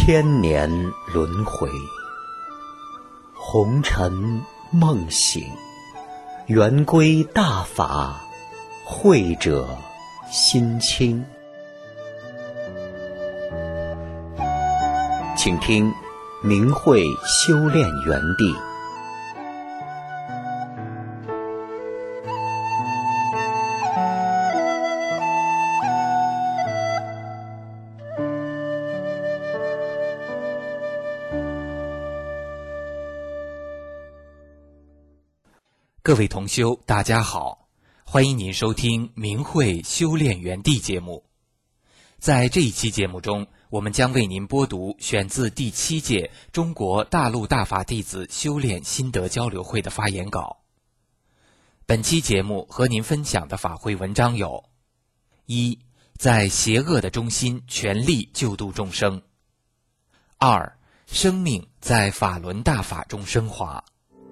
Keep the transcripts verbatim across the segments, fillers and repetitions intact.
千年轮回，红尘梦醒，圆归大法，慧者心清。请听明慧修炼园地。 各位同修，大家好，欢迎您收听明慧修炼园地节目。在这一期节目中，我们将为您播读选自第七届中国大陆大法弟子修炼心得交流会的发言稿。本期节目和您分享的法会文章有：一，在邪恶的中心全力救度众生；二，生命在法轮大法中升华。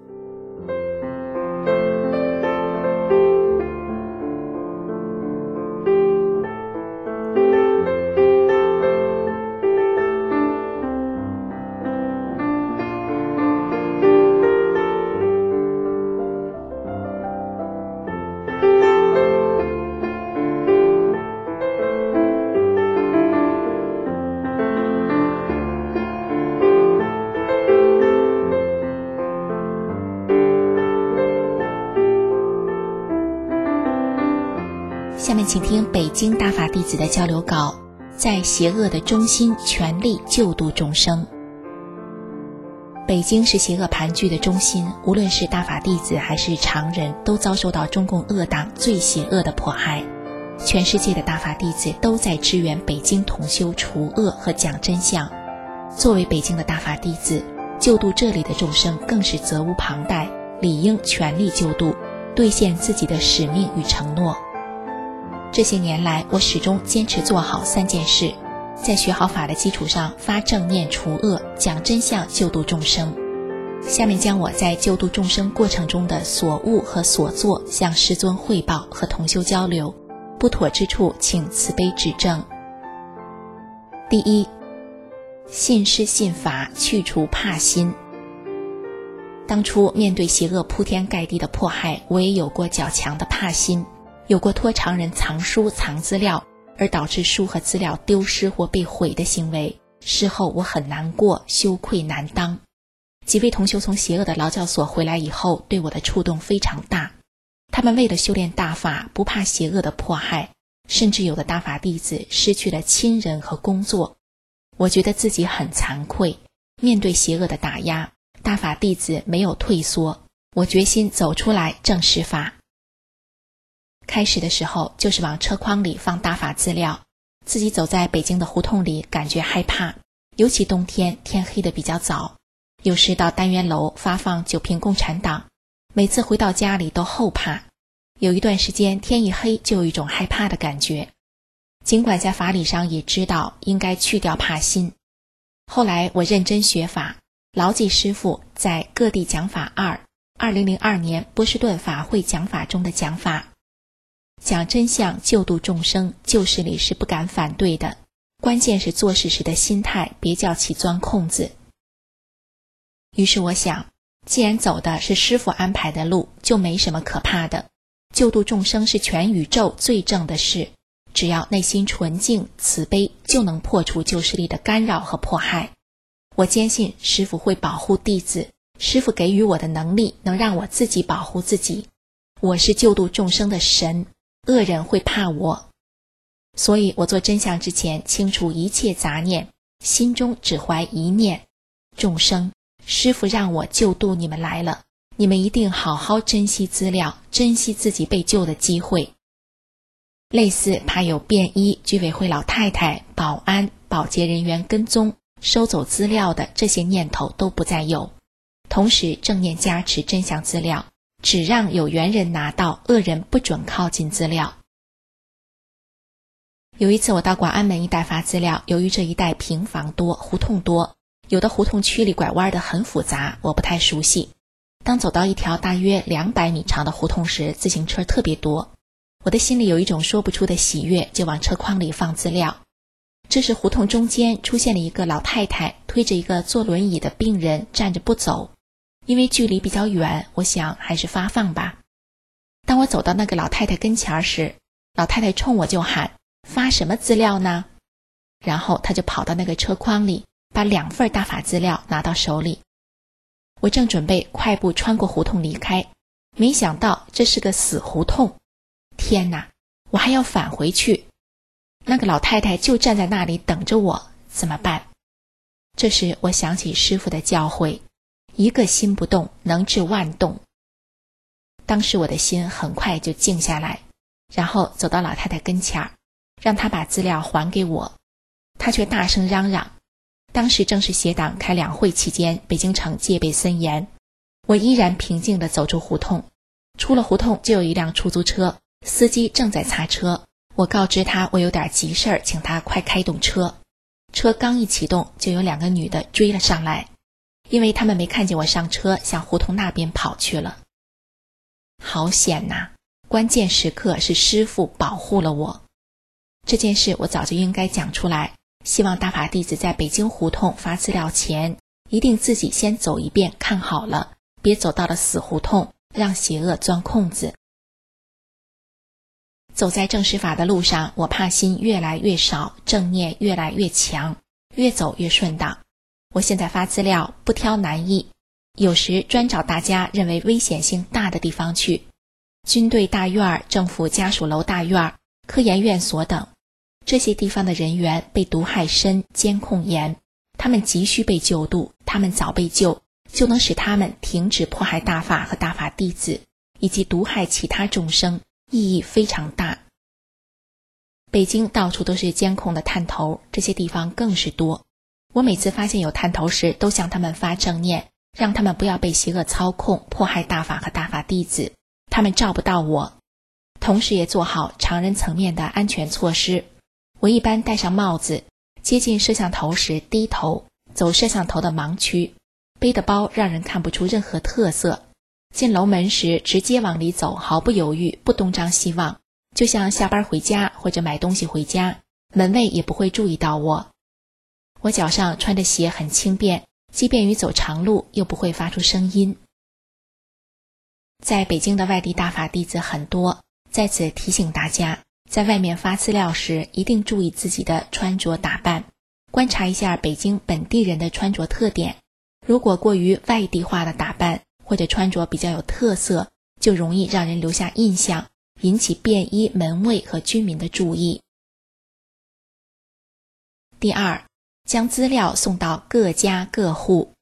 下面请听北京大法弟子的交流稿，在邪恶的中心全力救度众生。北京是邪恶盘踞的中心，无论是大法弟子还是常人，都遭受到中共恶党最邪恶的迫害。全世界的大法弟子都在支援北京同修除恶和讲真相。作为北京的大法弟子，救度这里的众生更是责无旁贷，理应全力救度，兑现自己的使命与承诺。这些年来，我始终坚持做好三件事，在学好法的基础上发正念除恶，讲真相，救度众生。下面将我在救度众生过程中的所悟和所作向师尊汇报和同修交流，不妥之处请慈悲指正。第一，信师信法，去除怕心。当初面对邪恶铺天盖地的迫害，我也有过较强的怕心，有过托常人藏书藏资料而导致书和资料丢失或被毁的行为，事后我很难过，羞愧难当。几位同修从邪恶的劳教所回来以后，对我的触动非常大。他们为了修炼大法，不怕邪恶的迫害，甚至有的大法弟子失去了亲人和工作。我觉得自己很惭愧，面对邪恶的打压，大法弟子没有退缩，我决心走出来证实法。开始的时候就是往车筐里放大法资料，自己走在北京的胡同里感觉害怕，尤其冬天天黑得比较早，有时到单元楼发放九瓶共产党，每次回到家里都后怕，有一段时间天一黑就有一种害怕的感觉。尽管在法理上也知道应该去掉怕心，后来我认真学法，牢记师父在各地讲法二二零零二年波士顿法会讲法中的讲法，讲真相，救度众生，旧事里是不敢反对的，关键是做事时的心态，别叫其钻空子。于是我想，既然走的是师父安排的路，就没什么可怕的。救度众生是全宇宙最正的事，只要内心纯净慈悲，就能破除旧势力的干扰和迫害。我坚信师父会保护弟子，师父给予我的能力能让我自己保护自己。我是救度众生的神，恶人会怕我。所以我做真相之前，清除一切杂念，心中只怀一念：众生，师父让我救度你们来了，你们一定好好珍惜资料，珍惜自己被救的机会。类似怕有便衣、居委会老太太、保安、保洁人员跟踪收走资料的这些念头都不再有。同时正念加持真相资料，只让有缘人拿到，恶人不准靠近资料。有一次我到广安门一带发资料，由于这一带平房多，胡同多，有的胡同区里拐弯的很复杂，我不太熟悉。当走到一条大约两百米长的胡同时，自行车特别多，我的心里有一种说不出的喜悦，就往车筐里放资料。 这时胡同中间出现了一个老太太，推着一个坐轮椅的病人站着不走。因为距离比较远，我想还是发放吧。当我走到那个老太太跟前时，老太太冲我就喊：发什么资料呢？然后她就跑到那个车筐里，把两份大法资料拿到手里。我正准备快步穿过胡同离开，没想到这是个死胡同。天哪，我还要返回去。那个老太太就站在那里等着我，怎么办？这时我想起师父的教诲，一个心不动，能治万动。当时我的心很快就静下来，然后走到老太太跟前儿，让她把资料还给我。她却大声嚷嚷。当时正是协党开两会期间，北京城戒备森严。我依然平静地走出胡同，出了胡同就有一辆出租车，司机正在擦车。我告知他我有点急事儿，请他快开动车。车刚一启动，就有两个女的追了上来，因为他们没看见我上车，向胡同那边跑去了。好险呐！关键时刻是师父保护了我。这件事我早就应该讲出来，希望大法弟子在北京胡同发资料前，一定自己先走一遍看好了，别走到了死胡同，让邪恶钻空子。走在正实法的路上，我怕心越来越少，正念越来越强，越走越顺当。我现在发资料不挑难易，有时专找大家认为危险性大的地方去，军队大院、政府家属楼大院、科研院所等。这些地方的人员被毒害深，监控严，他们急需被救度，他们早被救，就能使他们停止迫害大法和大法弟子，以及毒害其他众生，意义非常大。北京到处都是监控的探头，这些地方更是多。我每次发现有探头时，都向他们发正念，让他们不要被邪恶操控，迫害大法和大法弟子，他们照不到我。同时也做好常人层面的安全措施。我一般戴上帽子，接近摄像头时低头，走摄像头的盲区，背的包让人看不出任何特色。进楼门时直接往里走，毫不犹豫，不东张西望，就像下班回家或者买东西回家，门卫也不会注意到我。我脚上穿着鞋很轻便，既便于走长路，又不会发出声音。在北京的外地大法弟子很多，在此提醒大家，在外面发资料时一定注意自己的穿着打扮，观察一下北京本地人的穿着特点。如果过于外地化的打扮，或者穿着比较有特色，就容易让人留下印象，引起便衣门卫和居民的注意。第二，将资料送到各家各户。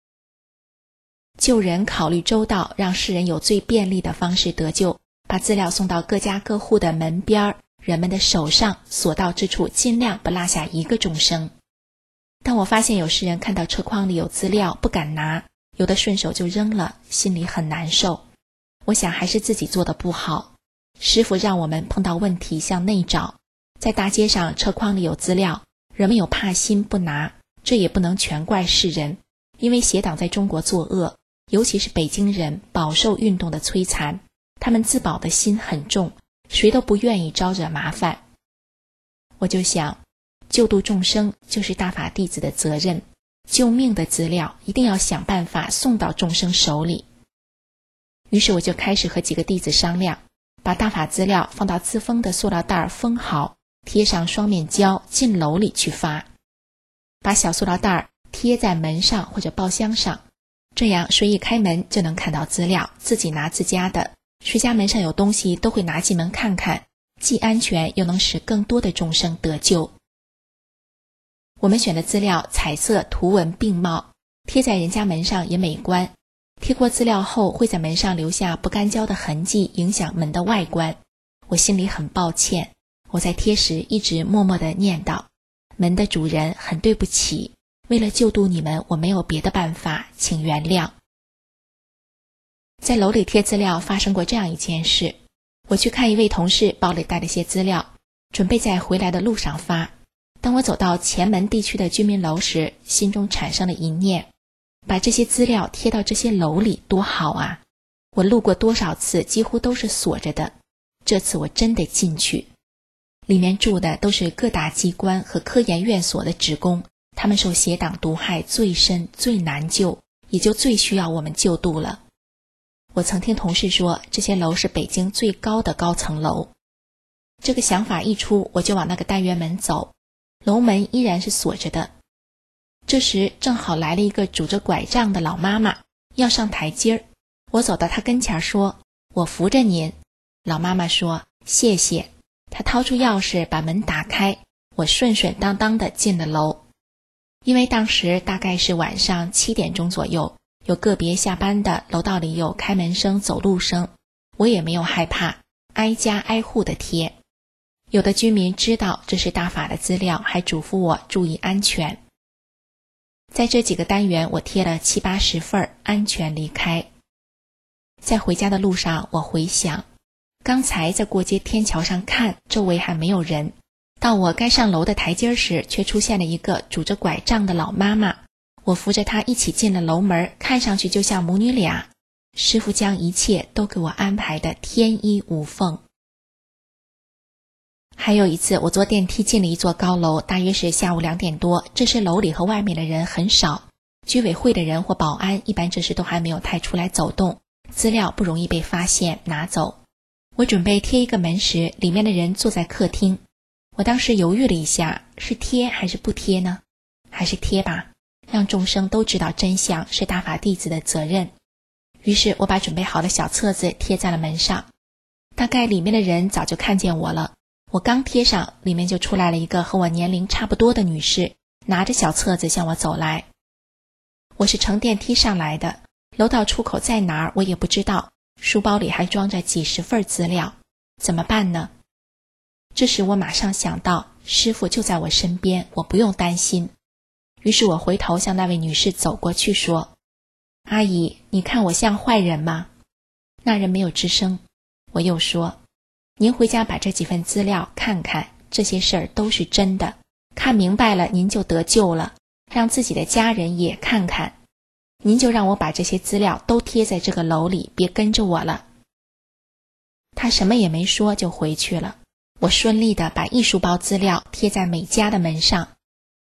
救人考虑周到，让世人有最便利的方式得救，把资料送到各家各户的门边，人们的手上，所到之处尽量不落下一个众生。当我发现有世人看到车筐里有资料不敢拿，有的顺手就扔了，心里很难受。我想还是自己做的不好。师父让我们碰到问题向内找，在大街上车筐里有资料，人们有怕心不拿，这也不能全怪世人，因为邪党在中国作恶，尤其是北京人饱受运动的摧残，他们自保的心很重，谁都不愿意招惹麻烦。我就想，救度众生就是大法弟子的责任，救命的资料一定要想办法送到众生手里。于是我就开始和几个弟子商量，把大法资料放到自封的塑料袋封好，贴上双面胶，进楼里去发。把小塑料袋贴在门上或者包厢上，这样谁一开门就能看到资料，自己拿自家的，谁家门上有东西都会拿进门看看，既安全又能使更多的众生得救。我们选的资料彩色图文并茂，贴在人家门上也美观。贴过资料后会在门上留下不干胶的痕迹，影响门的外观。我心里很抱歉，我在贴时一直默默地念叨，门的主人很对不起，为了救度你们，我没有别的办法，请原谅。在楼里贴资料发生过这样一件事，我去看一位同事包里带了些资料，准备在回来的路上发。当我走到前门地区的居民楼时，心中产生了一念，把这些资料贴到这些楼里多好啊！我路过多少次几乎都是锁着的，这次我真得进去。 里面住的都是各大机关和科研院所的职工，他们受邪党毒害最深最难救，也就最需要我们救度了。我曾听同事说，这些楼是北京最高的高层楼。这个想法一出，我就往那个单元门走，楼门依然是锁着的。这时正好来了一个拄着拐杖的老妈妈，要上台阶儿。我走到她跟前说，我扶着您。老妈妈说，谢谢。她掏出钥匙把门打开，我顺顺当当地进了楼。因为当时大概是晚上七点钟左右，有个别下班的，楼道里有开门声走路声，我也没有害怕，挨家挨户地贴。有的居民知道这是大法的资料，还嘱咐我注意安全。在这几个单元我贴了七八十份，安全离开。在回家的路上，我回想刚才在过街天桥上看，周围还没有人，到我该上楼的台阶时，却出现了一个拄着拐杖的老妈妈。我扶着她一起进了楼门，看上去就像母女俩。师父将一切都给我安排的天衣无缝。还有一次，我坐电梯进了一座高楼，大约是下午两点多，这时楼里和外面的人很少，居委会的人或保安一般这时都还没有太出来走动，资料不容易被发现拿走。我准备贴一个门时，里面的人坐在客厅。我当时犹豫了一下，是贴还是不贴呢？还是贴吧，让众生都知道真相是大法弟子的责任。于是我把准备好的小册子贴在了门上，大概里面的人早就看见我了。我刚贴上，里面就出来了一个和我年龄差不多的女士，拿着小册子向我走来。我是乘电梯上来的，楼道出口在哪儿我也不知道，书包里还装着几十份资料，怎么办呢？这时我马上想到，师父就在我身边，我不用担心。于是我回头向那位女士走过去说，阿姨，你看我像坏人吗？那人没有吱声。我又说，您回家把这几份资料看看，这些事儿都是真的，看明白了您就得救了，让自己的家人也看看。您就让我把这些资料都贴在这个楼里，别跟着我了。他什么也没说就回去了。我顺利地把一书包资料贴在每家的门上。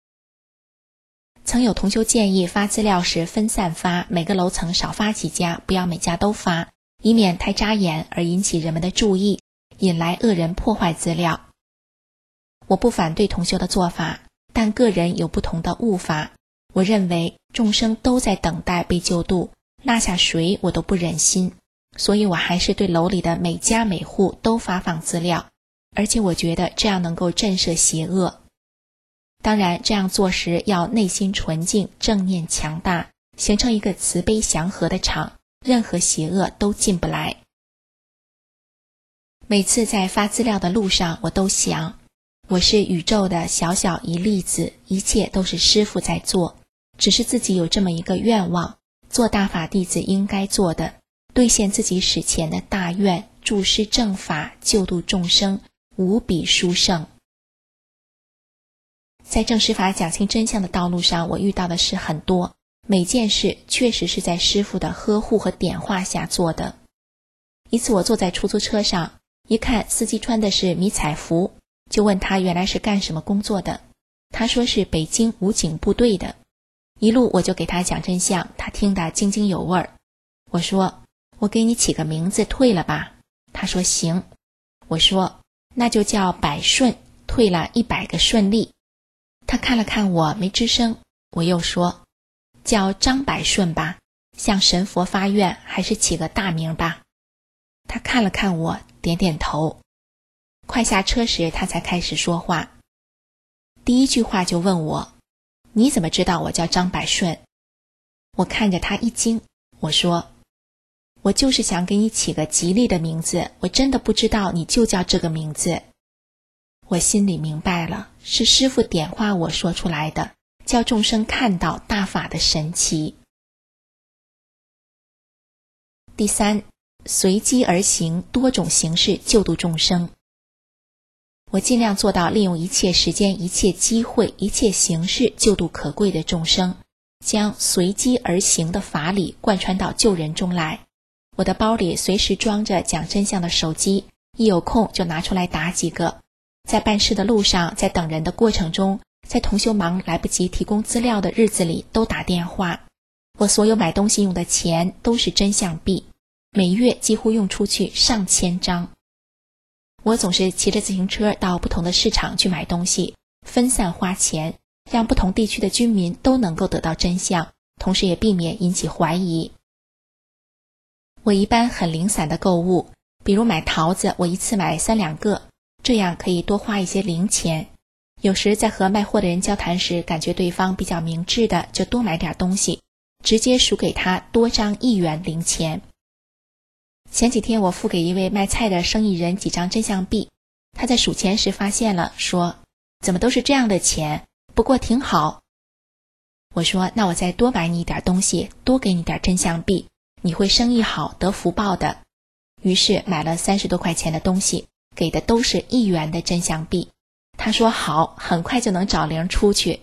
曾有同修建议发资料时分散发，每个楼层少发几家，不要每家都发，以免太扎眼而引起人们的注意，引来恶人破坏资料。我不反对同修的做法，但个人有不同的悟法。我认为众生都在等待被救度，落下谁我都不忍心，所以我还是对楼里的每家每户都发放资料，而且我觉得这样能够震慑邪恶。当然这样做时要内心纯净，正念强大，形成一个慈悲祥和的场，任何邪恶都进不来。每次在发资料的路上，我都想，我是宇宙的小小一粒子，一切都是师父在做，只是自己有这么一个愿望，做大法弟子应该做的，兑现自己史前的大愿，助施正法，救度众生，无比殊胜。在正师法讲清真相的道路上，我遇到的事很多，每件事确实是在师父的呵护和点化下做的。一次我坐在出租车上，一看司机穿的是迷彩服，就问他原来是干什么工作的。他说是北京武警部队的。一路我就给他讲真相，他听得津津有味儿。我说，我给你起个名字退了吧。他说行。我说，那就叫百顺，退了一百个顺利。他看了看我，没吱声。我又说，叫张百顺吧，向神佛发愿，还是起个大名吧。他看了看我，点点头。快下车时他才开始说话，第一句话就问我，你怎么知道我叫张百顺？我看着他一惊，我说，我就是想给你起个吉利的名字，我真的不知道你就叫这个名字。我心里明白了，是师父点化我说出来的，叫众生看到大法的神奇。第三，随机而行，多种形式救度众生。我尽量做到利用一切时间、一切机会、一切形式救度可贵的众生，将随机而行的法理贯穿到救人中来。我的包里随时装着讲真相的手机，一有空就拿出来打几个。 在办事的路上，在等人的过程中，在同修忙来不及提供资料的日子里都打电话。我所有买东西用的钱都是真相币，每月几乎用出去上千张。我总是骑着自行车到不同的市场去买东西，分散花钱，让不同地区的居民都能够得到真相，同时也避免引起怀疑。我一般很零散的购物，比如买桃子，我一次买三两个，这样可以多花一些零钱。有时在和卖货的人交谈时，感觉对方比较明智的，就多买点东西，直接数给他多张一元零钱。前几天我付给一位卖菜的生意人几张真相币，他在数钱时发现了，说怎么都是这样的钱，不过挺好。我说那我再多买你一点东西，多给你点真相币，你会生意好得福报的。于是买了三十多块钱的东西，给的都是一元的真相币。他说好，很快就能找零出去。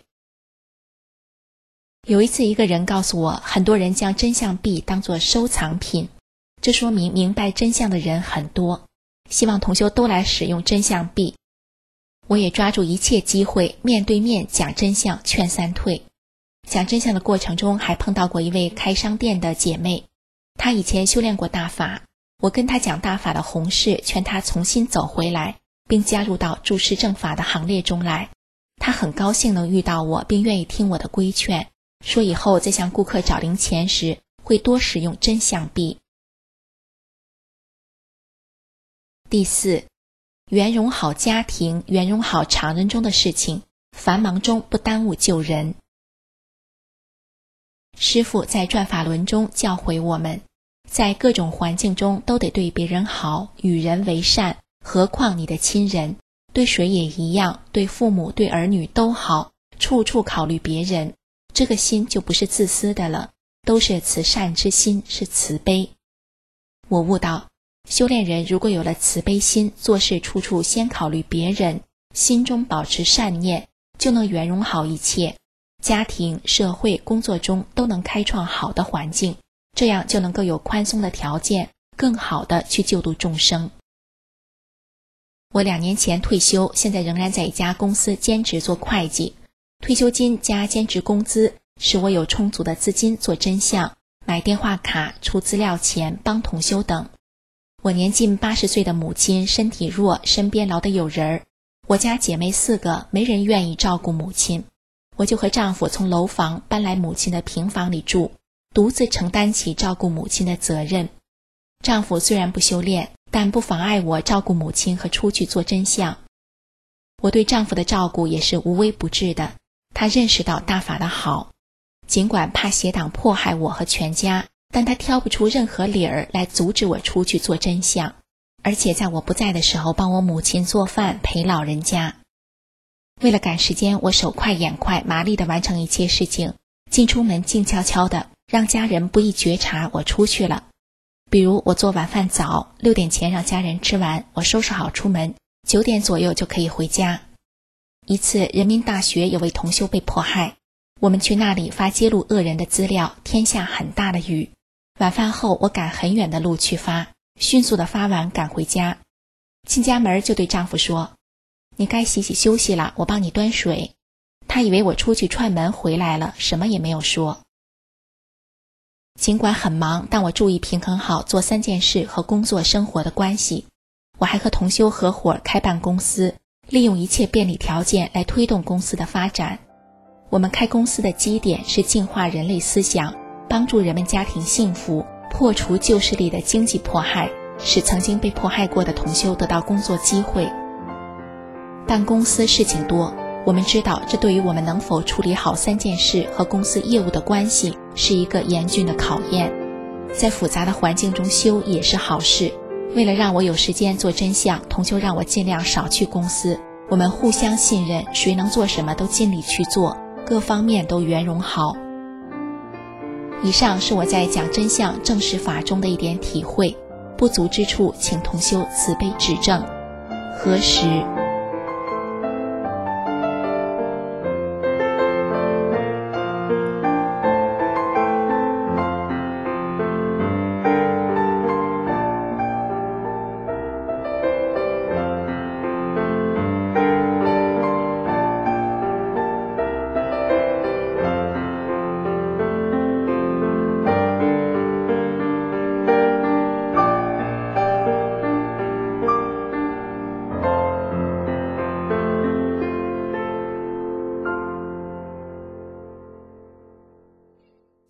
有一次一个人告诉我，很多人将真相币当作收藏品，这说明明白真相的人很多，希望同修都来使用真相币。我也抓住一切机会，面对面讲真相，劝三退。讲真相的过程中，还碰到过一位开商店的姐妹，她以前修炼过大法，我跟她讲大法的宏誓，劝她重新走回来，并加入到注释正法的行列中来。她很高兴能遇到我，并愿意听我的规劝，说以后在向顾客找零钱时，会多使用真相币。第四，圆融好家庭，圆融好常人中的事情，繁忙中不耽误救人。师父在转法轮中教诲我们，在各种环境中都得对别人好，与人为善，何况你的亲人，对谁也一样，对父母对儿女都好，处处考虑别人，这个心就不是自私的了，都是慈善之心，是慈悲。我悟到，修炼人如果有了慈悲心，做事处处先考虑别人，心中保持善念，就能圆融好一切，家庭、社会、工作中都能开创好的环境，这样就能够有宽松的条件，更好的去救度众生。我两年前退休，现在仍然在一家公司兼职做会计，退休金加兼职工资，使我有充足的资金做真相，买电话卡、出资料钱、帮同修等。我年近八十岁的母亲身体弱，身边老得有人，我家姐妹四个，没人愿意照顾母亲，我就和丈夫从楼房搬来母亲的平房里住，独自承担起照顾母亲的责任。丈夫虽然不修炼，但不妨碍我照顾母亲和出去做真相。我对丈夫的照顾也是无微不至的，他认识到大法的好，尽管怕邪党迫害我和全家，但他挑不出任何理儿来阻止我出去做真相，而且在我不在的时候帮我母亲做饭，陪老人家。为了赶时间，我手快眼快，麻利地完成一切事情，进出门静悄悄的，让家人不易觉察我出去了。比如我做晚饭早，六点前让家人吃完，我收拾好出门，九点左右就可以回家。一次人民大学有位同修被迫害，我们去那里发揭露恶人的资料，天下很大的雨。晚饭后我赶很远的路去发，迅速的发完赶回家。进家门就对丈夫说，你该洗洗休息了，我帮你端水。他以为我出去串门回来了，什么也没有说。尽管很忙，但我注意平衡好做三件事和工作生活的关系。我还和同修合伙开办公司，利用一切便利条件来推动公司的发展。我们开公司的基点是净化人类思想，帮助人们家庭幸福，破除旧势力的经济迫害，使曾经被迫害过的同修得到工作机会。办公司事情多，我们知道这对于我们能否处理好三件事和公司业务的关系是一个严峻的考验。在复杂的环境中修也是好事。为了让我有时间做真相，同修让我尽量少去公司，我们互相信任，谁能做什么都尽力去做，各方面都圆融好。以上是我在讲真相正实法中的一点体会，不足之处请同修慈悲指正。何时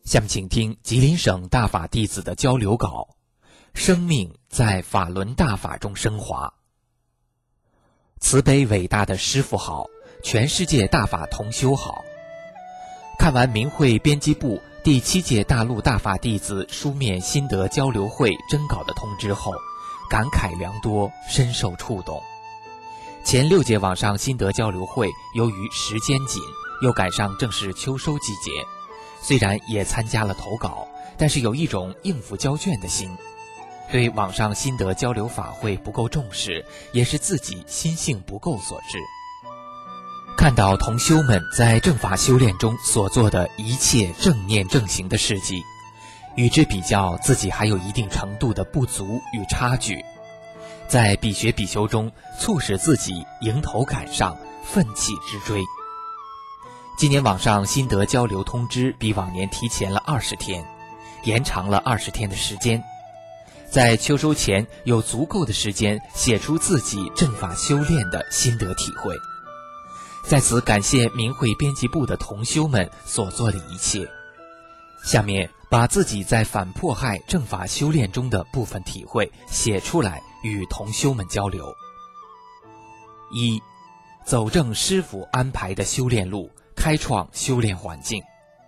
下面请听吉林省大法弟子的交流稿：生命在法轮大法中升华。慈悲伟大的师父好，全世界大法同修好。看完明慧编辑部第七届大陆大法弟子书面心得交流会征稿的通知后，感慨良多，深受触动。前六届网上心得交流会由于时间紧，又赶上正是秋收季节，虽然也参加了投稿，但是有一种应付交卷的心，对网上心得交流法会不够重视，也是自己心性不够所致。看到同修们在正法修炼中所做的一切正念正行的事迹，与之比较，自己还有一定程度的不足与差距，在比学比修中促使自己迎头赶上，奋起直追。今年网上心得交流通知比往年提前了二十天，延长了二十天的时间，在秋收前有足够的时间写出自己正法修炼的心得体会。在此感谢明慧编辑部的同修们所做的一切。下面把自己在反迫害正法修炼中的部分体会写出来，与同修们交流。一、走正师父安排的修炼路，开创修炼环境。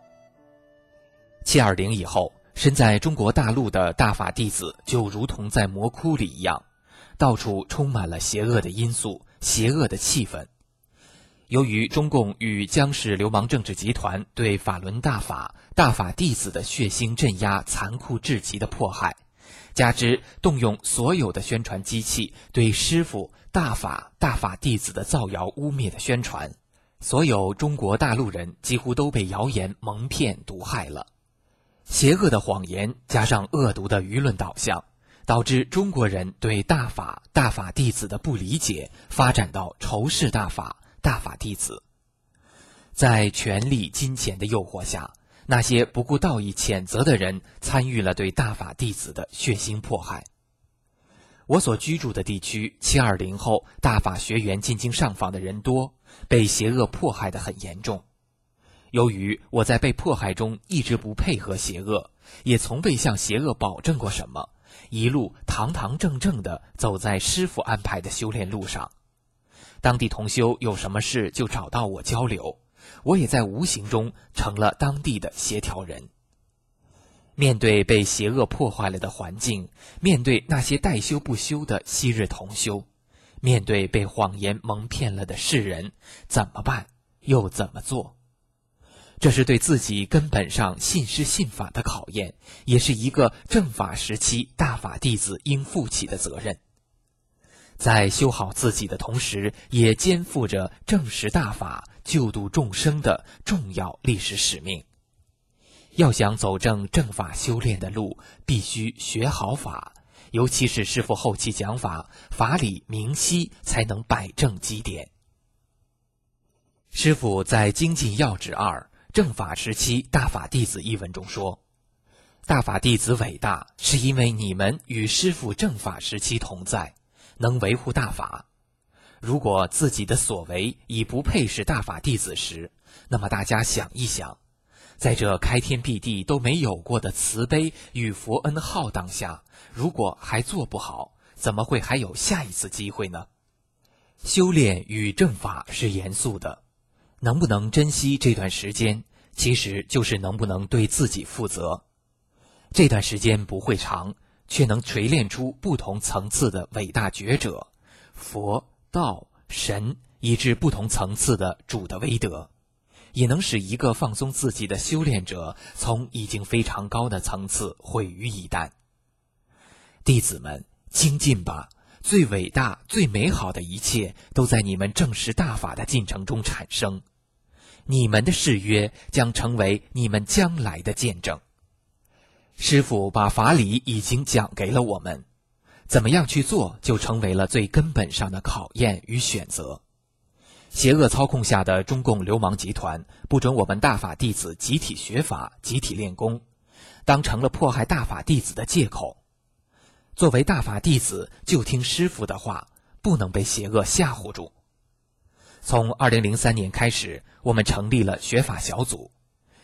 七二零以后，身在中国大陆的大法弟子就如同在魔窟里一样，到处充满了邪恶的因素、邪恶的气氛。由于中共与江氏流氓政治集团对法轮大法、大法弟子的血腥镇压、残酷至极的迫害，加之动用所有的宣传机器对师父、大法、大法弟子的造谣污蔑的宣传，所有中国大陆人几乎都被谣言蒙骗毒害了。邪恶的谎言加上恶毒的舆论导向，导致中国人对大法、大法弟子的不理解发展到仇视大法、大法弟子。在权力金钱的诱惑下，那些不顾道义谴责的人参与了对大法弟子的血腥迫害。我所居住的地区七二零后大法学员进京上访的人多，被邪恶迫害得很严重。由于我在被迫害中一直不配合邪恶，也从未向邪恶保证过什么，一路堂堂正正地走在师父安排的修炼路上。当地同修有什么事就找到我交流，我也在无形中成了当地的协调人。面对被邪恶破坏了的环境，面对那些待修不修的昔日同修，面对被谎言蒙骗了的世人，怎么办？又怎么做？这是对自己根本上信师信法的考验，也是一个正法时期大法弟子应负起的责任。在修好自己的同时，也肩负着正实大法、救度众生的重要历史使命。要想走正正法修炼的路，必须学好法，尤其是师父后期讲法，法理明晰，才能摆正基点。师父在《精进要旨二：正法时期大法弟子》一文中说，大法弟子伟大，是因为你们与师父正法时期同在，能维护大法。如果自己的所为已不配是大法弟子时，那么大家想一想，在这开天辟地都没有过的慈悲与佛恩浩荡下，如果还做不好，怎么会还有下一次机会呢？修炼与正法是严肃的，能不能珍惜这段时间，其实就是能不能对自己负责。这段时间不会长，却能锤炼出不同层次的伟大觉者，佛、道、神，以至不同层次的主的威德，也能使一个放松自己的修炼者从已经非常高的层次毁于一旦。弟子们，精进吧，最伟大、最美好的一切都在你们正实大法的进程中产生。你们的誓约将成为你们将来的见证。师父把法理已经讲给了我们，怎么样去做就成为了最根本上的考验与选择。邪恶操控下的中共流氓集团不准我们大法弟子集体学法、集体练功，当成了迫害大法弟子的借口。作为大法弟子，就听师父的话，不能被邪恶吓唬住。从二零零三年开始，我们成立了学法小组，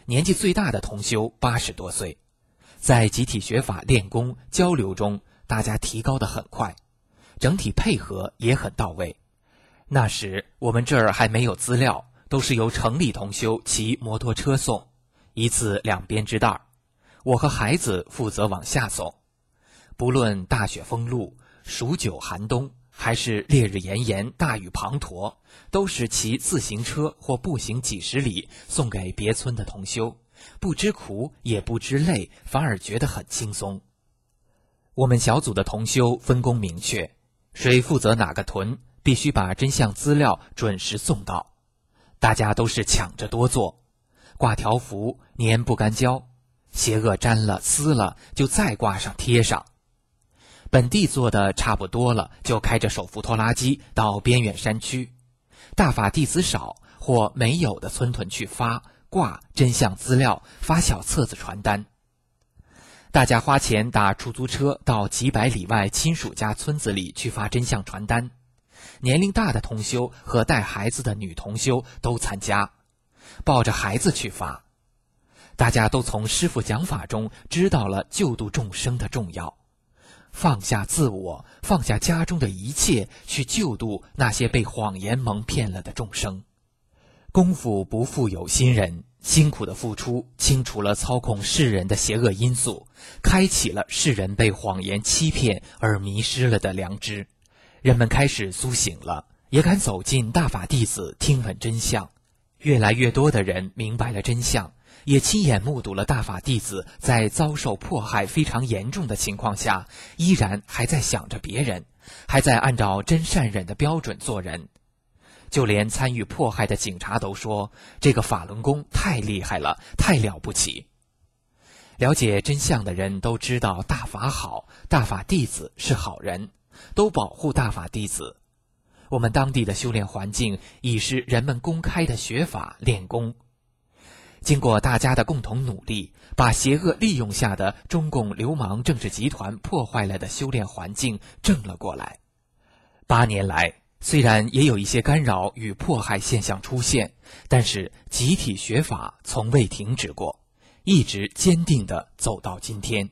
年纪最大的同修八十多岁。在集体学法练功交流中，大家提高得很快，整体配合也很到位。那时我们这儿还没有资料，都是由城里同修骑摩托车送，一次两编织袋，我和孩子负责往下送。不论大雪封路、数九寒冬，还是烈日炎炎、大雨滂沱，都是骑自行车或步行几十里送给别村的同修，不知苦也不知累，反而觉得很轻松。我们小组的同修分工明确，谁负责哪个屯，必须把真相资料准时送到。大家都是抢着多做，挂条幅粘不干胶，邪恶粘了撕了就再挂上贴上。本地做的差不多了，就开着手扶拖拉机到边远山区，大法弟子少或没有的村屯去发挂真相资料，发小册子传单。大家花钱打出租车到几百里外亲属家村子里去发真相传单，年龄大的同修和带孩子的女同修都参加，抱着孩子去发。大家都从师父讲法中知道了救度众生的重要，放下自我，放下家中的一切，去救度那些被谎言蒙骗了的众生。功夫不负有心人，辛苦的付出清除了操控世人的邪恶因素，开启了世人被谎言欺骗而迷失了的良知。人们开始苏醒了，也敢走进大法弟子听闻真相。越来越多的人明白了真相，也亲眼目睹了大法弟子在遭受迫害非常严重的情况下，依然还在想着别人，还在按照真善忍的标准做人。就连参与迫害的警察都说，这个法轮功太厉害了，太了不起。了解真相的人都知道大法好，大法弟子是好人，都保护大法弟子。我们当地的修炼环境已是人们公开的学法练功。经过大家的共同努力，把邪恶利用下的中共流氓政治集团破坏了的修炼环境正了过来。八年来，虽然也有一些干扰与迫害现象出现，但是集体学法从未停止过，一直坚定地走到今天。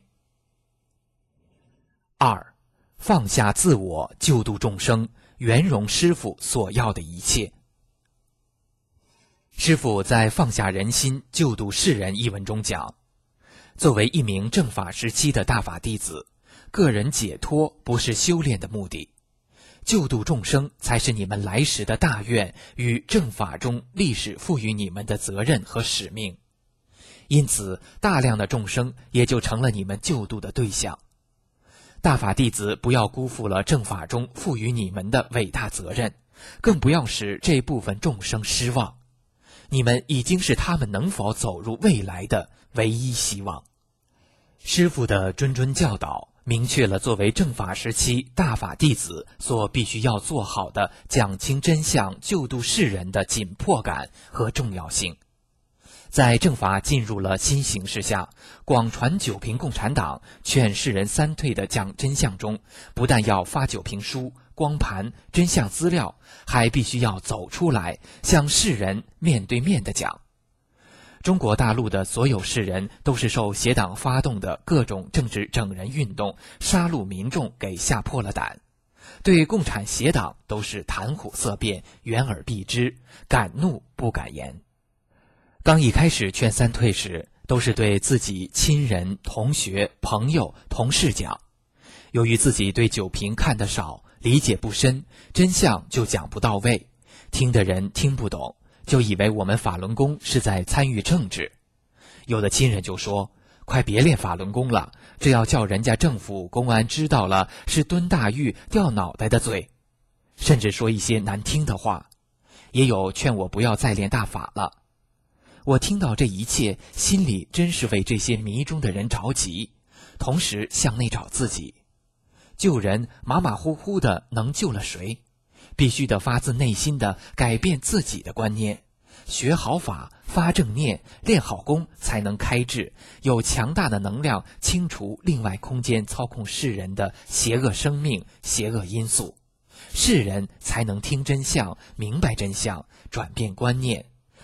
二，放下自我，救度众生，圆融师父所要的一切。师父在《放下人心，救度世人》一文中讲，作为一名正法时期的大法弟子，个人解脱不是修炼的目的，救度众生才是你们来时的大愿与正法中历史赋予你们的责任和使命。因此，大量的众生也就成了你们救度的对象。大法弟子不要辜负了正法中赋予你们的伟大责任，更不要使这部分众生失望。你们已经是他们能否走入未来的唯一希望。师父的谆谆教导明确了作为正法时期大法弟子所必须要做好的讲清真相、救度世人的紧迫感和重要性。在正法进入了新形势下，广传九评共产党劝世人三退的讲真相中，不但要发九评书、光盘、真相资料，还必须要走出来，向世人面对面的讲。中国大陆的所有世人都是受邪党发动的各种政治整人运动、杀戮民众给吓破了胆，对共产邪党都是谈虎色变、掩耳避之，敢怒不敢言。刚一开始劝三退时，都是对自己亲人、同学、朋友、同事讲。由于自己对九评看得少，理解不深，真相就讲不到位，听的人听不懂，就以为我们法轮功是在参与政治。有的亲人就说，快别练法轮功了，这要叫人家政府公安知道了，是蹲大狱掉脑袋的罪。甚至说一些难听的话。也有劝我不要再练大法了。我听到这一切，心里真是为这些迷中的人着急，同时向内找自己。救人马马虎虎的能救了谁？必须得发自内心的改变自己的观念，学好法，发正念，练好功，才能开智，有强大的能量清除另外空间操控世人的邪恶生命、邪恶因素，世人才能听真相，明白真相，转变观念，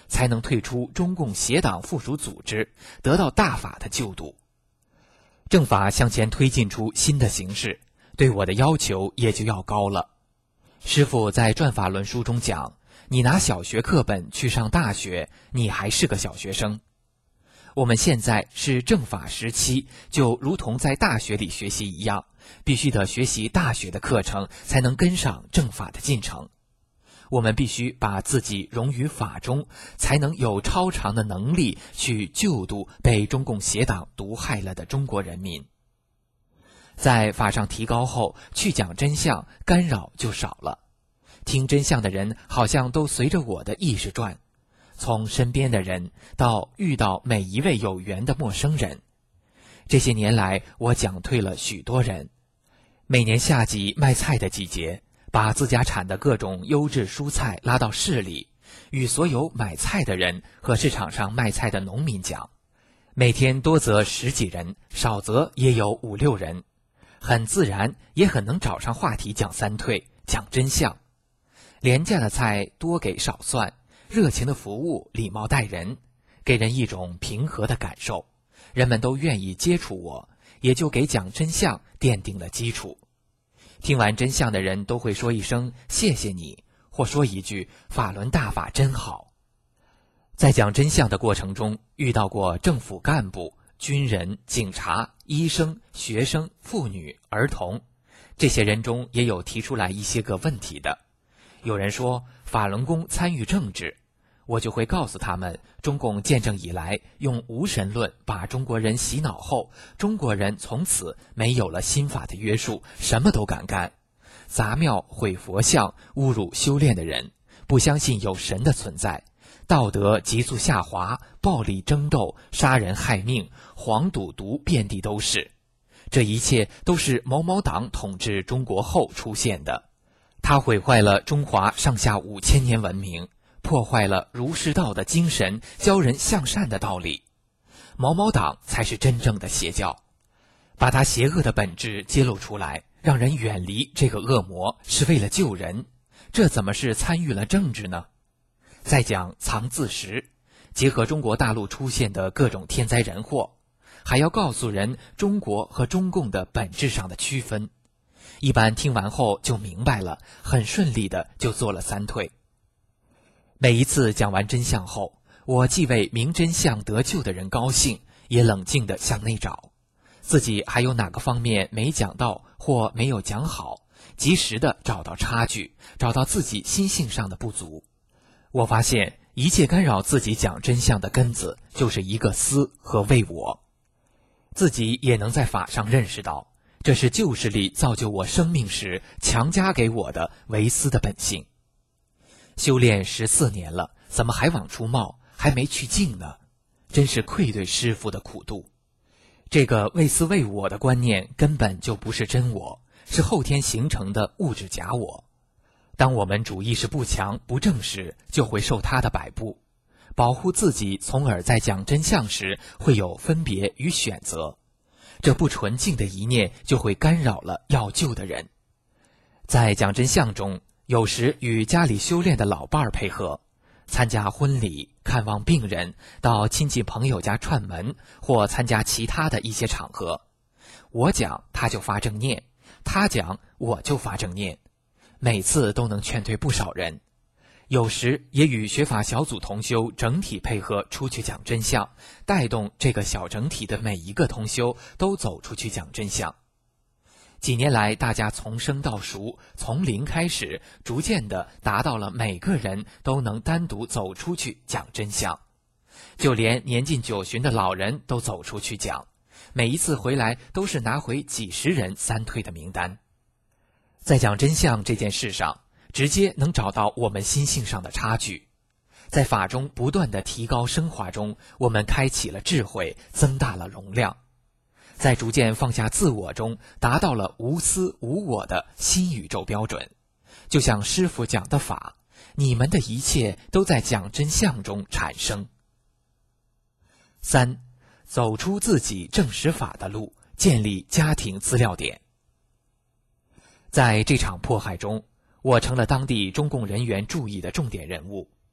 才能退出中共邪党附属组织，得到大法的救度。政法向前推进出新的形式，对我的要求也就要高了。师父在转法轮书中讲，你拿小学课本去上大学，你还是个小学生。我们现在是政法时期，就如同在大学里学习一样，必须得学习大学的课程，才能跟上政法的进程。我们必须把自己融于法中，才能有超常的能力去救度被中共邪党毒害了的中国人民。在法上提高后，去讲真相，干扰就少了。听真相的人好像都随着我的意识转，从身边的人到遇到每一位有缘的陌生人。这些年来，我讲退了许多人。每年夏季卖菜的季节，把自家产的各种优质蔬菜拉到市里，与所有买菜的人和市场上卖菜的农民讲。每天多则十几人，少则也有五六人，很自然，也很能找上话题讲三退，讲真相。廉价的菜多给少算，热情的服务，礼貌待人，给人一种平和的感受，人们都愿意接触我，也就给讲真相奠定了基础。听完真相的人都会说一声谢谢你，或说一句法轮大法真好。在讲真相的过程中，遇到过政府干部、军人、警察、医生、学生、妇女、儿童，这些人中也有提出来一些个问题的。有人说法轮功参与政治，我就会告诉他们，中共建政以来用无神论把中国人洗脑后，中国人从此没有了新法的约束，什么都敢干，砸庙毁佛像，侮辱修炼的人，不相信有神的存在，道德急速下滑，暴力争斗，杀人害命，黄赌毒遍地都是。这一切都是某某党统治中国后出现的，它毁坏了中华上下五千年文明，破坏了儒释道的精神，教人向善的道理。某某党才是真正的邪教，把它邪恶的本质揭露出来，让人远离这个恶魔，是为了救人，这怎么是参与了政治呢？再讲藏字石，结合中国大陆出现的各种天灾人祸，还要告诉人中国和中共的本质上的区分。一般听完后就明白了，很顺利的就做了三退。每一次讲完真相后，我既为明真相得救的人高兴，也冷静地向内找，自己还有哪个方面没讲到或没有讲好，及时地找到差距，找到自己心性上的不足。我发现一切干扰自己讲真相的根子，就是一个私和为我。自己也能在法上认识到，这是旧势力造就我生命时强加给我的为私的本性。修炼十四年了，怎么还往出冒，还没去净呢？真是愧对师父的苦度。这个为私为我的观念根本就不是真我，是后天形成的物质假我。当我们主意识不强不正时，就会受他的摆布，保护自己，从而在讲真相时会有分别与选择。这不纯净的一念就会干扰了要救的人。在讲真相中，有时与家里修炼的老伴儿配合，参加婚礼、看望病人，到亲戚朋友家串门，或参加其他的一些场合。我讲他就发正念，他讲我就发正念，每次都能劝退不少人。有时也与学法小组同修整体配合出去讲真相，带动这个小整体的每一个同修都走出去讲真相。几年来，大家从生到熟，从零开始，逐渐地达到了每个人都能单独走出去讲真相。就连年近九旬的老人都走出去讲，每一次回来都是拿回几十人三退的名单。在讲真相这件事上，直接能找到我们心性上的差距。在法中不断的提高升华中，我们开启了智慧，增大了容量。在逐渐放下自我中，达到了无私无我的新宇宙标准。就像师父讲的法，你们的一切都在讲真相中产生。三，走出自己证实法的路，建立家庭资料点。在这场迫害中，我成了当地中共人员注意的重点人物。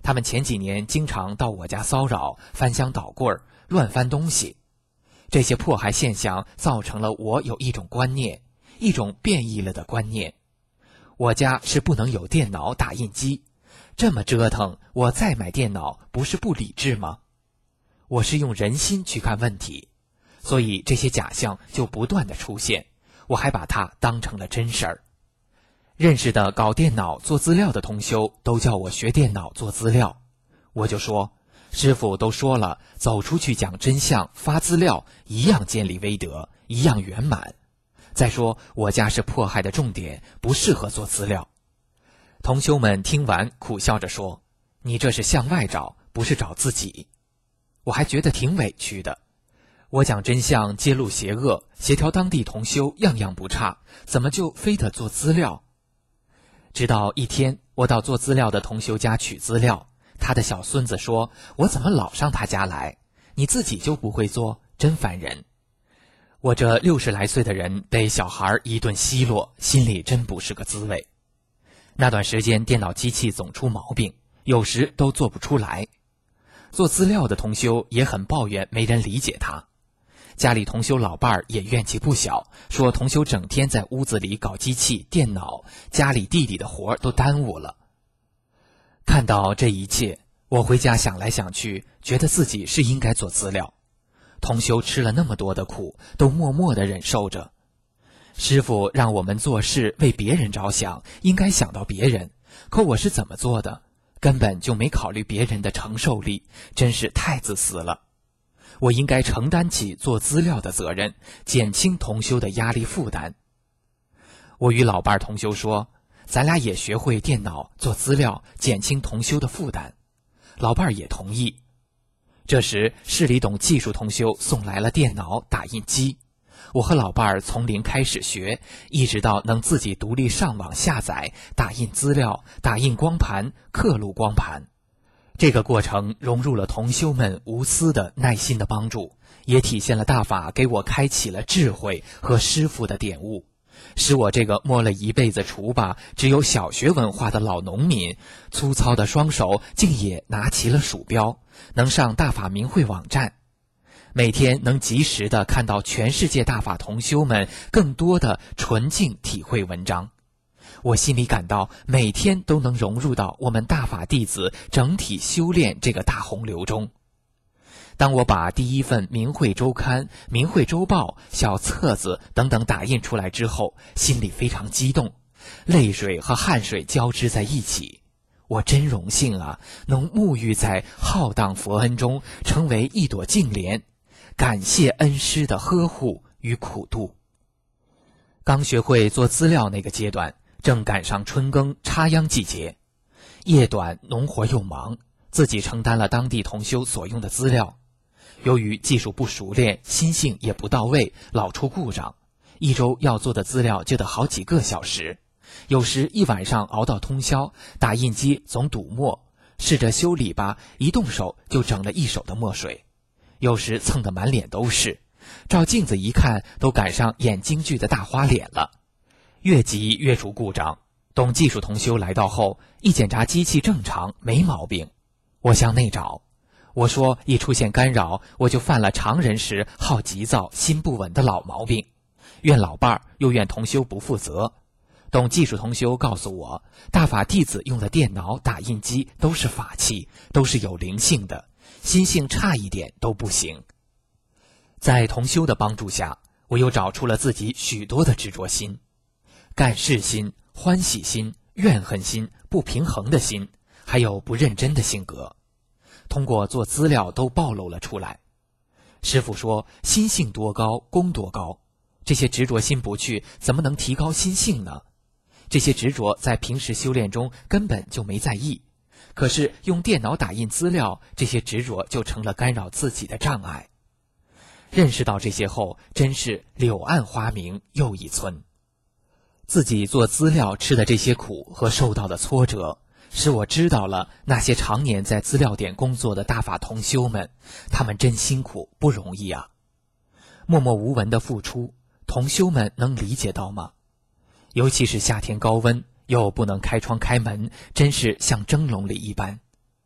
他们前几年经常到我家骚扰，翻箱倒柜儿，乱翻东西。这些迫害现象造成了我有一种观念，一种变异了的观念。我家是不能有电脑打印机，这么折腾，我再买电脑不是不理智吗？我是用人心去看问题，所以这些假象就不断的出现，我还把它当成了真事儿。认识的搞电脑做资料的同修都叫我学电脑做资料，我就说，师父都说了，走出去讲真相发资料一样建立威德，一样圆满。再说我家是迫害的重点，不适合做资料。同修们听完苦笑着说，你这是向外找，不是找自己。我还觉得挺委屈的，我讲真相揭露邪恶，协调当地同修样样不差，怎么就非得做资料？直到一天，我到做资料的同修家取资料，他的小孙子说，我怎么老上他家来？你自己就不会做，真烦人。我这六十来岁的人被小孩一顿奚落，心里真不是个滋味。那段时间电脑机器总出毛病，有时都做不出来。做资料的同修也很抱怨没人理解他，家里同修老伴儿也怨气不小，说同修整天在屋子里搞机器电脑，家里地里的活都耽误了。看到这一切，我回家想来想去，觉得自己是应该做资料。同修吃了那么多的苦，都默默地忍受着。师父让我们做事为别人着想，应该想到别人，可我是怎么做的？根本就没考虑别人的承受力，真是太自私了。我应该承担起做资料的责任，减轻同修的压力负担。我与老伴同修说，咱俩也学会电脑做资料，减轻同修的负担。老伴也同意。这时市里懂技术同修送来了电脑打印机，我和老伴儿从零开始学，一直到能自己独立上网下载、打印资料、打印光盘、刻录光盘。这个过程融入了同修们无私的耐心的帮助，也体现了大法给我开启了智慧和师父的点悟，使我这个摸了一辈子锄把、只有小学文化的老农民，粗糙的双手竟也拿起了鼠标，能上大法明慧网站，每天能及时地看到全世界大法同修们更多的纯净体会文章。我心里感到每天都能融入到我们大法弟子整体修炼这个大洪流中。当我把第一份明慧周刊、明慧周报、小册子等等打印出来之后，心里非常激动，泪水和汗水交织在一起。我真荣幸啊，能沐浴在浩荡佛恩中，成为一朵净莲，感谢恩师的呵护与苦度。刚学会做资料那个阶段，正赶上春耕插秧季节，夜短农活又忙，自己承担了当地同修所用的资料。由于技术不熟练，心性也不到位，老出故障，一周要做的资料就得好几个小时，有时一晚上熬到通宵，打印机总堵墨，试着修理吧，一动手就整了一手的墨水，有时蹭得满脸都是，照镜子一看都赶上演京剧的大花脸了。越急越出故障，懂技术同修来到后，一检查机器正常，没毛病。我向内找，我说一出现干扰，我就犯了常人时好急躁、心不稳的老毛病，怨老伴儿，又怨同修不负责。懂技术同修告诉我，大法弟子用的电脑、打印机都是法器，都是有灵性的，心性差一点都不行。在同修的帮助下，我又找出了自己许多的执着心，干事心、欢喜心、怨恨心、不平衡的心，还有不认真的性格，通过做资料都暴露了出来。师父说，心性多高，功多高，这些执着心不去，怎么能提高心性呢？这些执着在平时修炼中根本就没在意，可是用电脑打印资料，这些执着就成了干扰自己的障碍。认识到这些后，真是柳暗花明又一村。自己做资料吃的这些苦和受到的挫折，使我知道了那些常年在资料点工作的大法同修们，他们真辛苦不容易啊。默默无闻的付出，同修们能理解到吗？尤其是夏天高温，又不能开窗开门，真是像蒸笼里一般。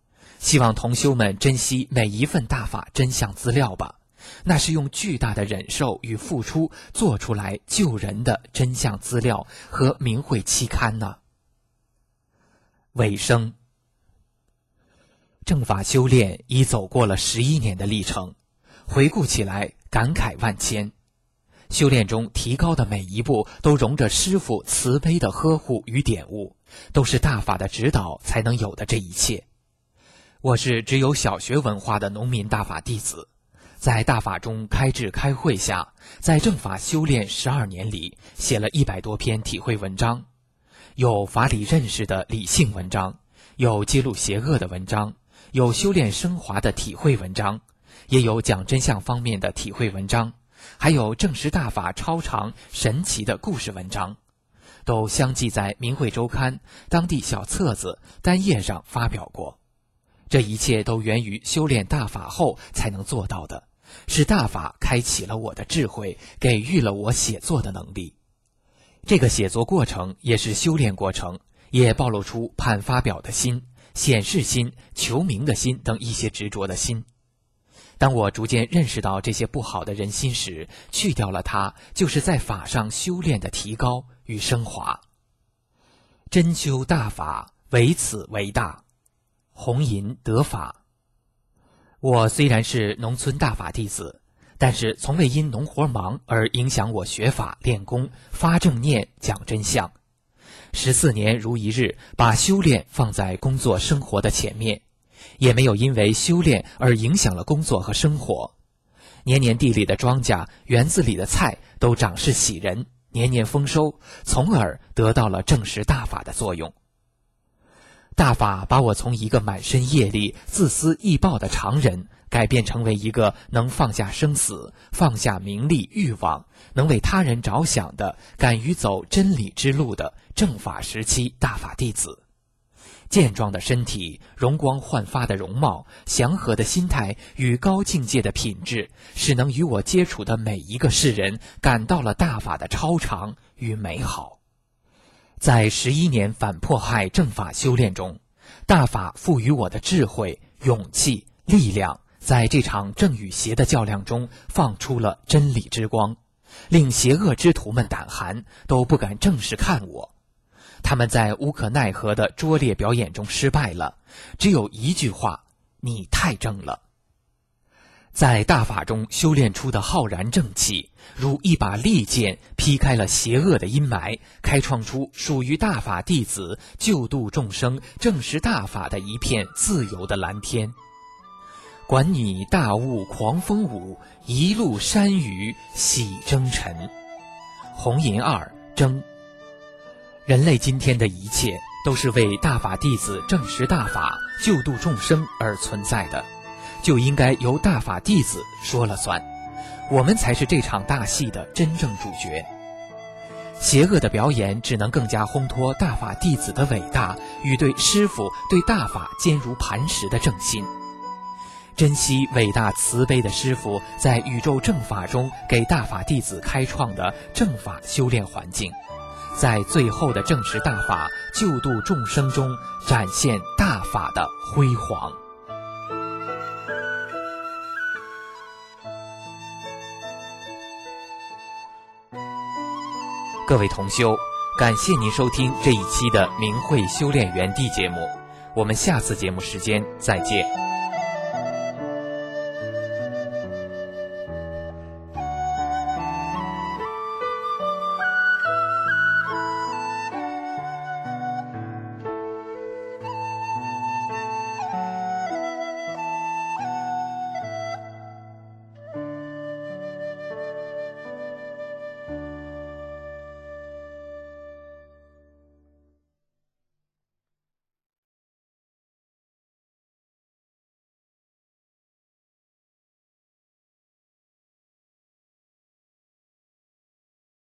希望同修们珍惜每一份大法真相资料吧，那是用巨大的忍受与付出做出来救人的真相资料和明慧期刊呢。尾声，正法修炼已走过了十一年的历程，回顾起来感慨万千。修炼中提高的每一步都融着师父慈悲的呵护与点悟，都是大法的指导才能有的这一切。我是只有小学文化的农民大法弟子，在大法中开智开慧下，在正法修炼十二年里，写了一百多篇体会文章，有法理认识的理性文章，有揭露邪恶的文章，有修炼升华的体会文章，也有讲真相方面的体会文章，还有证实大法超常神奇的故事文章，都相继在《明慧周刊》当地小册子单页上发表过。这一切都源于修炼大法后才能做到的，是大法开启了我的智慧，给予了我写作的能力。这个写作过程也是修炼过程，也暴露出盼发表的心、显示心、求名的心等一些执着的心。当我逐渐认识到这些不好的人心时，去掉了它，就是在法上修炼的提高与升华。真修大法，唯此为大。红银得法。我虽然是农村大法弟子，但是从未因农活忙而影响我学法练功发正念讲真相。十四年如一日，把修炼放在工作生活的前面，也没有因为修炼而影响了工作和生活。年年地里的庄稼，园子里的菜都长势喜人，年年丰收，从而得到了证实大法的作用。大法把我从一个满身业力、自私易暴的常人，改变成为一个能放下生死、放下名利欲望，能为他人着想的、敢于走真理之路的正法时期大法弟子。健壮的身体、容光焕发的容貌、祥和的心态与高境界的品质，使能与我接触的每一个世人感到了大法的超常与美好。在十一年反迫害正法修炼中，大法赋予我的智慧、勇气、力量，在这场正与邪的较量中放出了真理之光，令邪恶之徒们胆寒，都不敢正视看我。他们在无可奈何的拙劣表演中失败了，只有一句话：你太正了。在大法中修炼出的浩然正气，如一把利剑劈开了邪恶的阴霾，开创出属于大法弟子救度众生、证实大法的一片自由的蓝天。管你大雾狂风舞，一路山雨洗征尘。红银二征。人类今天的一切都是为大法弟子证实大法、救度众生而存在的，就应该由大法弟子说了算，我们才是这场大戏的真正主角。邪恶的表演只能更加烘托大法弟子的伟大与对师父、对大法坚如磐石的正心。珍惜伟大慈悲的师父在宇宙正法中给大法弟子开创的正法修炼环境，在最后的证实大法、救度众生中展现大法的辉煌。各位同修，感谢您收听这一期的明慧修炼园地节目，我们下次节目时间再见。